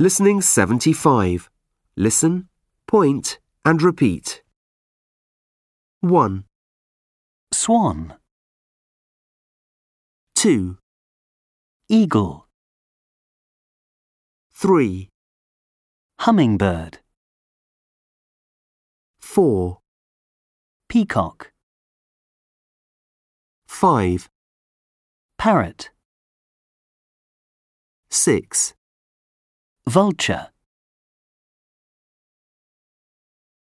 Listening 75. Listen, point and repeat. 1, Swan, 2, eagle, 3, hummingbird, 4, peacock, 5, parrot, 6, vulture.